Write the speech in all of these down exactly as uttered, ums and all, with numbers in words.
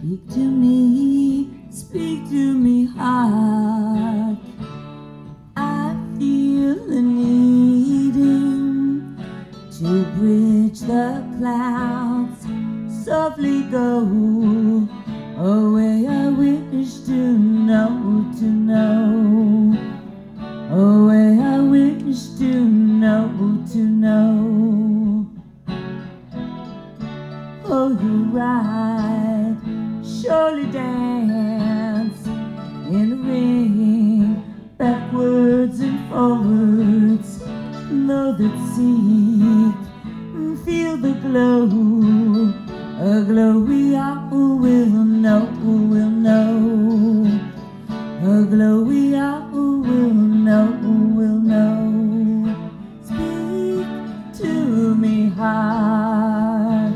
Speak to me, speak to me, heart. I feel the needing to bridge the clouds, softly go away. I wish to know, to know, away. I wish to know, to know. Oh, you're right. Surely dance in the ring, backwards and forwards. Know that seek, feel the glow, a glow we all will know, will know, a glow we all will know, will know. Speak to me, heart.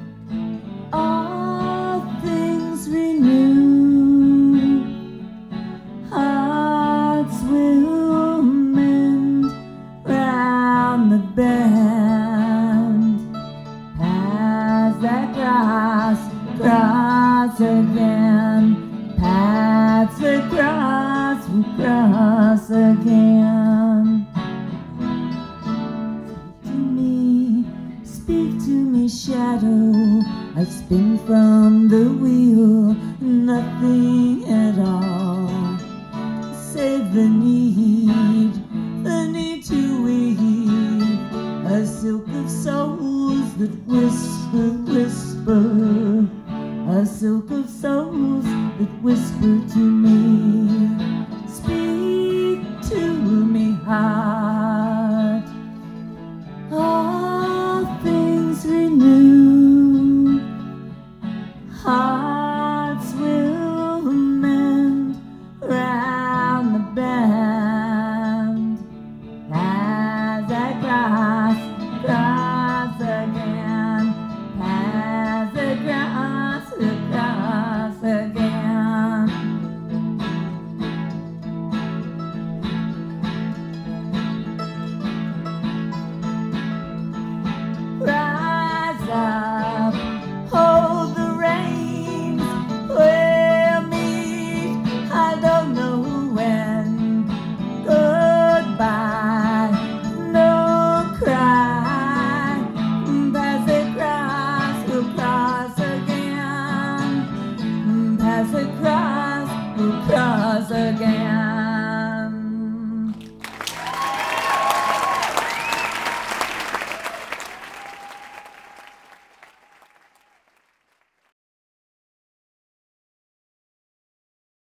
All things renew, hearts will mend round the bend. Paths that cross, cross again. Paths that cross, will cross again. Speak to me, speak to me, shadow. I spin from the wheel, nothing at all, save the need, the need to weave a silk of souls that whisper, whisper, a silk of souls that whisper to me. Speak to me, heart. All things renew, hearts will mend round the bend. Paths that cross, cross again. Paths that cross, cross again. Rise up, hold the reins, we'll meet, I don't know when. Goodbye, no cry, paths that cross, will cross again. Paths that cross, will cross again.